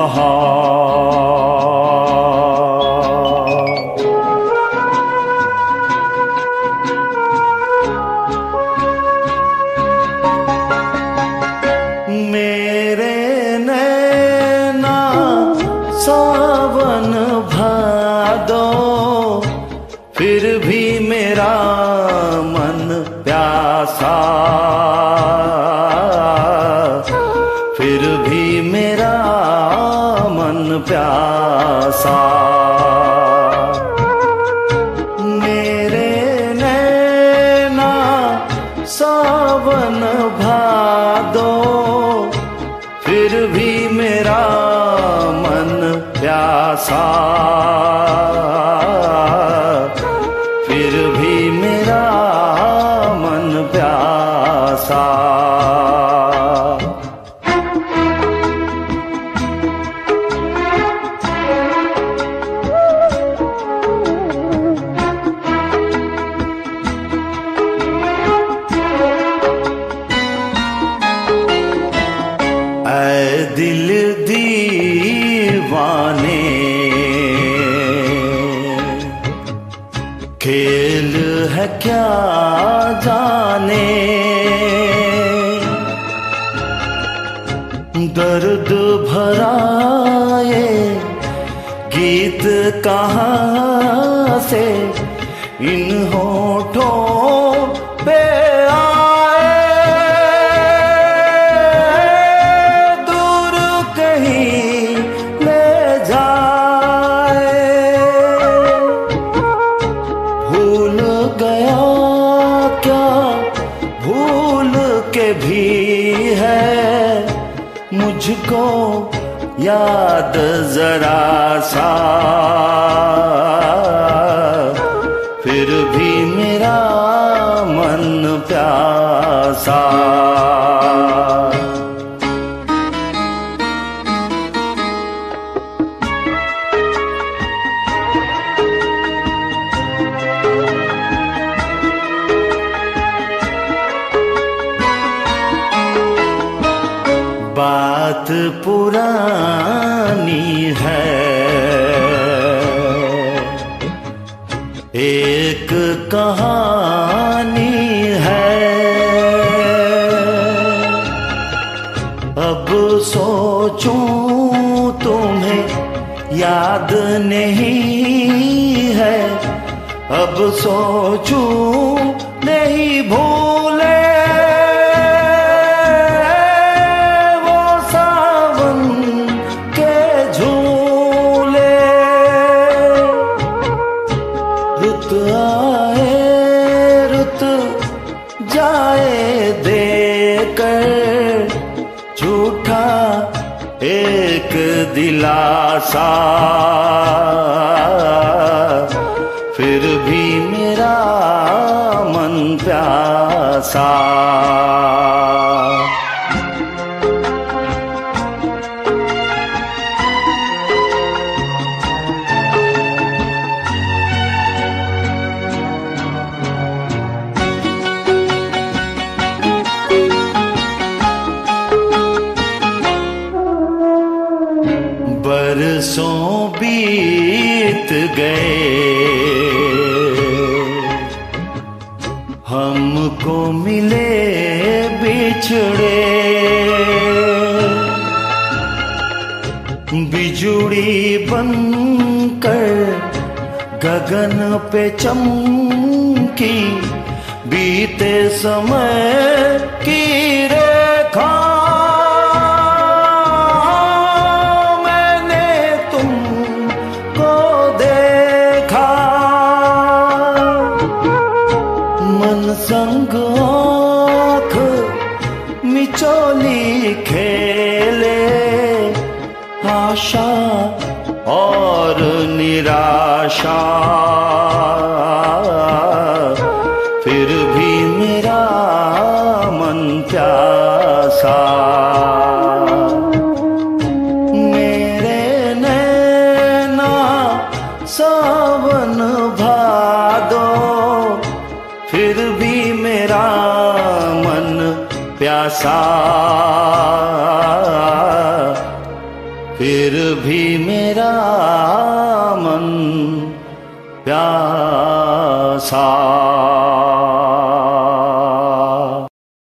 मेरे नैना सावन भादो, फिर भी मेरा मन प्यासा, फिर भी मेरा मन प्यासा। मेरे नैना सावन भादो, फिर भी मेरा मन प्यासा, फिर भी मेरा मन प्यासा। ऐ दिल दीवाने, खेल है क्या जाने, दर्द भरा ये गीत कहाँ से इन होठों पे आए, दूर कहीं ले जाए। भूल गया क्या भूल के भी है मुझको याद जरा सा, फिर भी मेरा मन प्यासा। बात पुरानी है, एक कहानी है, अब सोचूं तुम्हें याद नहीं है, अब सोचूं नहीं भूले जाए देकर झूठा एक दिलासा, फिर भी मेरा मन प्यासा। बरसों बीत गए, हमको मिले बिछड़े, बिजुड़ी बनकर गगन पे चमकी, बीते समय की रेखा संग आँख मिचोली खेले, आशा और निराशा, फिर भी मेरा मन प्यासा। मेरे नैना सावन भादो, फिर भी मेरा मन प्यासा, फिर भी मेरा मन प्यासा।